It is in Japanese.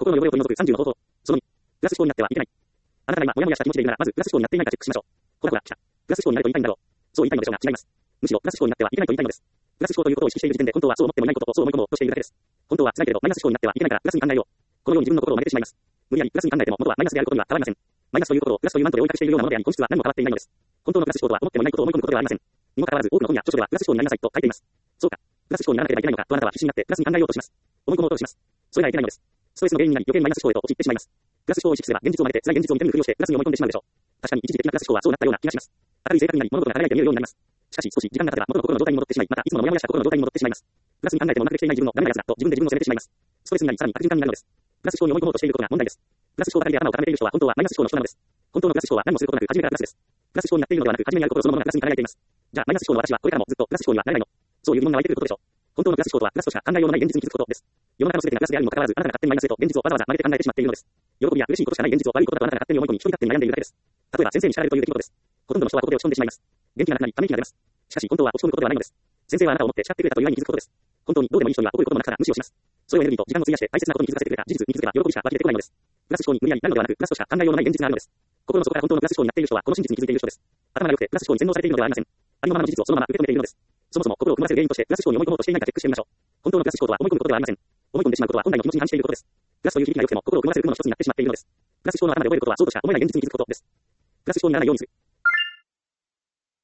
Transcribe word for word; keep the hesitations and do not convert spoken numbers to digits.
心の汚れを取り除くさんじゅうの方法。そのに、プラス思考になってはいけない。あなたが今、もやもやした気持ちでいるなら、まず、プラス思考になっていないかチェックしましょう。ほらほら、来た。プラス思考になると言いたいんだろう。そう言いたいのでしょうが、違います。むしろ、プラス思考になってはいけないと言いたいのです。プラス思考ということを意識している時点で、本当はそう思ってもいないこととそう思い込もうとしているだけです。本当は辛いけれど、マイナス思考になってはいけないから、プラスに考えよう。このように自分の心を曲げてしまいます。無理やりプラスに考えても、元はマイナスであることには変わりません。マイナスということをプラスというマントで追いかけしているようなものであり、本質は何も変わっていないのです。本当のプラス思考とは思ってもいないことを思い込むことではありません。にもかかわらず、多くの本や著書ではプラス思考になりなさいと書いています。そうか。プラス思考にならなければいけないのかとあなたは必死になってプラスに考えようとします。思い込もうとします。それがいけないのです。ストレスの原因になり余計にマイナス思考へと陥ってしまいます。プラス思考を意識すれば現実を曲げて辛い現実を見て見ぬふりをしてプラスに思い込んでしまうでしょう。確かに一時的なプラス思考はそうなったような気がします。明るい性格になり物事が輝いて見えるようになります。しかし少し時間が経てば元の心の状態に戻ってしまい、またいつものモヤモヤした心の状態に戻ってしまいます。プラスに考えてもうまくできていない自分のダメなやつだと自分で自分を責めてしまいます。ストレスになりさらに悪循環になるのです。プラス思考に思い込もうとしていることが問題です。プラス思考ばかりで頭を固めている人は本当はマイナス思考の人なのです。本当のプラス思考は何もすることなく初めからプラスです。プラス思考になっているのではなく初めにあることそのものがプラスに輝いています。じゃあマイナス思考の私はこれからもずっとプラス思考にはなれないの。そういう疑問が湧いてくることでしょう。本当のプラス思考とはプラスとしか考えようのない現実に気づくことです。世の中の全てがプラスであるにもかかわらず、あなたが勝手にマイナスへと現実をわざわざ曲げて考えてしまっているのです。喜びや嬉しいことしかない現実を悪いことだとあなたが勝手に思い込み、一人勝手に悩んでいるだけです。例えば先生に叱られるという出来事です。ほとんどの人はここで落ち込んでしまいます。元気がなくなり、ため息が出ます。しかし本当は落ち込むことではないのです。先生はあなたを思って叱ってくれたという愛に気づくことです。本当にどうでもいい人には怒ることの中から無視をします。それをエネルギーと時間を費やして大切なことに気づかせてくれた事実に気づけば喜びしか湧き出てこないのです。プラス思考に無理やりなるのではなく、プラスとしか考えようのない現実があるのです。心の底から本当のプラス思考になっている人はこの真実に気づいている人です。頭が良くてプラス思考に洗脳されているのではありません。ありのままの事実をそのまま受け止めているのです。そもそも心を組ませる原因としてプラス思考に思い込もうとしていないかチェックしてみましょう。本当のプラス思考とは思い込むことではありません。思い込んでしまうことは本来の気持ちに反していることです。プラスという響きが良くても心を組ませる雲の一つになってしまっているのです。プラス思考の頭で覚えることはそうとしか思えない現実に気づくことです。プラス思考にならないようにする。